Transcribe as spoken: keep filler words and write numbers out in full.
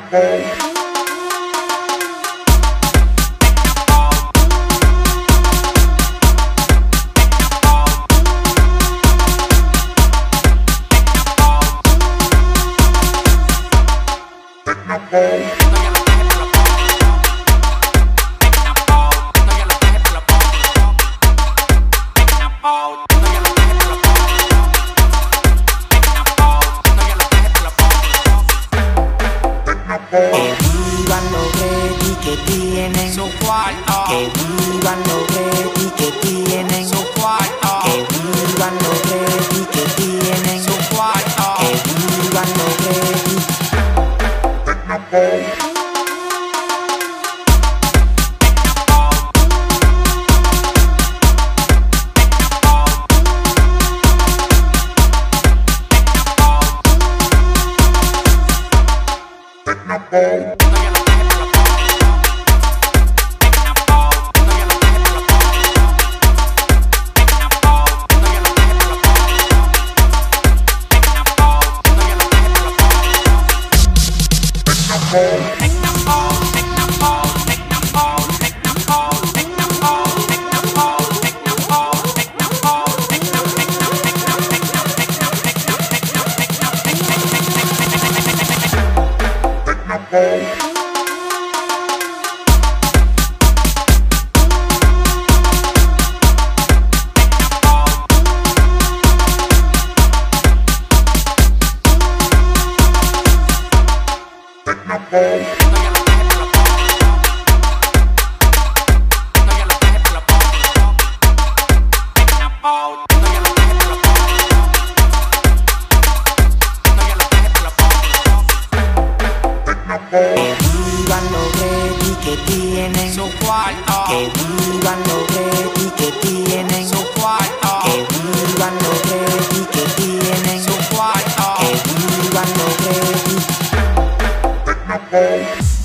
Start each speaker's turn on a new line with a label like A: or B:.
A: Que vivan los ready que tienen
B: su cuarto,
A: que vivan los ready que tienen
B: su cuarto,
A: que vivan los ready que tienen
B: su cuarto,
A: que vivan los ready. Que vivan los ready que tienen
B: su cuarto,
A: que vivan los ready que tienen
B: su cuarto,
A: que vivan los ready que tienen
B: su cuarto.
A: que vivan los ready.